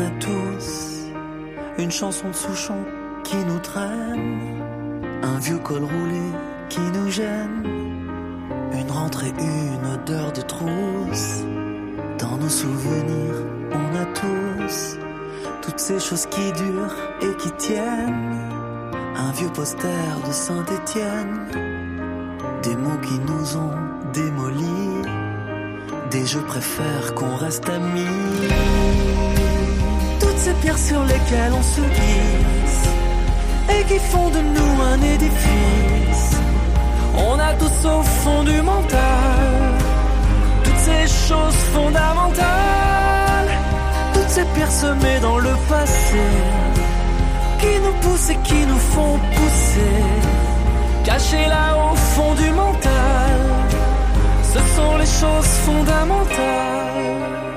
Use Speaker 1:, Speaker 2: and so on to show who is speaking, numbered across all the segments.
Speaker 1: a tous une chanson de Souchon qui nous traîne, un vieux col roulé qui nous gêne, une rentrée, une odeur de trousse. Dans nos souvenirs, on a tous toutes ces choses qui durent et qui tiennent, un vieux poster de Saint-Étienne, des mots qui nous ont démolis, des je préfère qu'on reste amis. Toutes ces pierres sur lesquelles on se glisse et qui font de nous un édifice. On a tous au fond du mental toutes ces choses fondamentales, toutes ces pierres semées dans le passé qui nous poussent et qui nous font pousser, cachées là au fond du mental. Ce sont les choses fondamentales.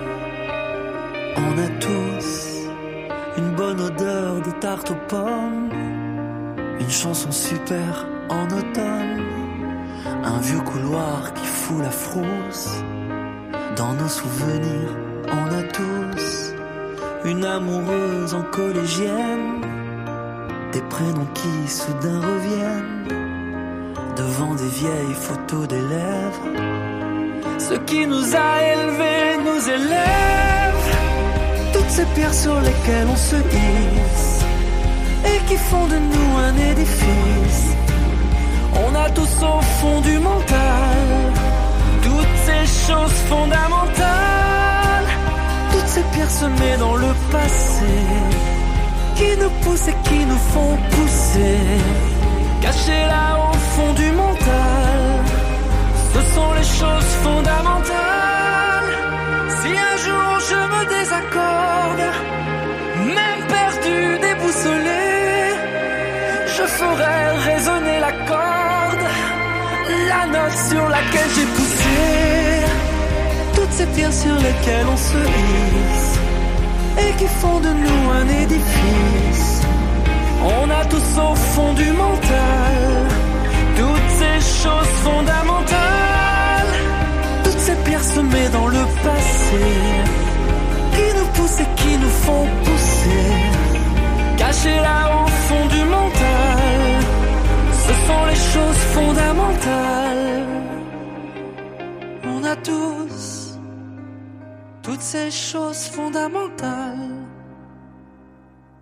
Speaker 1: On a tous une bonne odeur de tarte aux pommes, une chanson super en automne, un vieux couloir qui fout la frousse. Dans nos souvenirs, on a tous une amoureuse en collégienne, des prénoms qui soudain reviennent devant des vieilles photos d'élèves. Ce qui nous a élevés nous élève, toutes ces pierres sur lesquelles on se hisse et qui font de nous un édifice. On a tous au fond du mental toutes ces choses fondamentales, toutes ces pierres semées dans le passé qui nous poussent et qui nous font pousser, cachées là au fond du mental. Ce sont les choses fondamentales. Si un jour je me désaccorde, même perdu, déboussolé, je ferai résonner la corde, la note sur laquelle j'ai poussé. Toutes ces pierres sur lesquelles on se hisse et qui font de nous un édifice. On a tous au fond du mental toutes ces choses fondamentales, toutes ces pierres semées dans le passé qui nous poussent et qui nous font pousser, cachées là au fond du mental. Ce sont les choses fondamentales. On a tous toutes ces choses fondamentales.